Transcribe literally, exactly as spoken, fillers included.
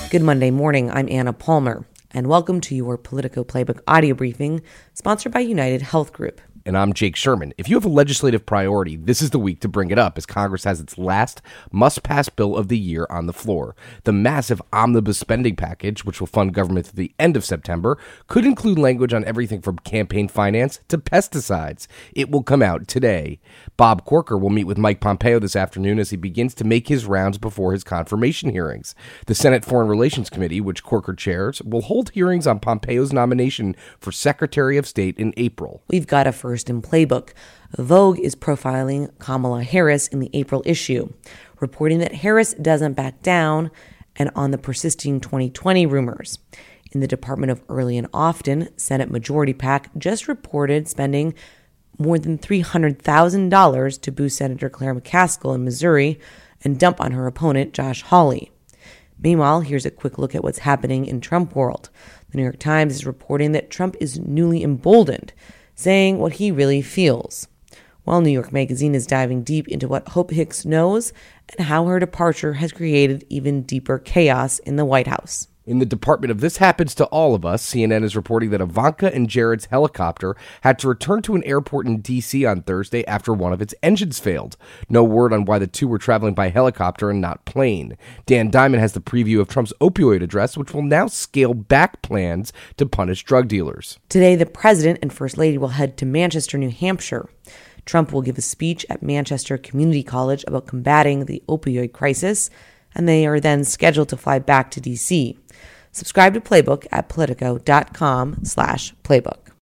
Good Monday morning. I'm Anna Palmer, and welcome to your Politico Playbook audio briefing, sponsored by United Health Group. And I'm Jake Sherman. If you have a legislative priority, this is the week to bring it up as Congress has its last must-pass bill of the year on the floor. The massive omnibus spending package, which will fund government through the end of September, could include language on everything from campaign finance to pesticides. It will come out today. Bob Corker will meet with Mike Pompeo this afternoon as he begins to make his rounds before his confirmation hearings. The Senate Foreign Relations Committee, which Corker chairs, will hold hearings on Pompeo's nomination for Secretary of State in April. We've got a first in Playbook. Vogue is profiling Kamala Harris in the April issue, reporting that Harris doesn't back down and on the persisting twenty twenty rumors. In the Department of Early and Often, Senate Majority PAC just reported spending more than three hundred thousand dollars to boost Senator Claire McCaskill in Missouri and dump on her opponent, Josh Hawley. Meanwhile, here's a quick look at what's happening in Trump world. The New York Times is reporting that Trump is newly emboldened, saying what he really feels. While New York Magazine is diving deep into what Hope Hicks knows and how her departure has created even deeper chaos in the White House. In the department of This Happens to All of Us, C N N is reporting that Ivanka and Jared's helicopter had to return to an airport in D C on Thursday after one of its engines failed. No word on why the two were traveling by helicopter and not plane. Dan Diamond has the preview of Trump's opioid address, which will now scale back plans to punish drug dealers. Today, the president and first lady will head to Manchester, New Hampshire. Trump will give a speech at Manchester Community College about combating the opioid crisis, and they are then scheduled to fly back to D C. Subscribe to Playbook at politico.com slash playbook.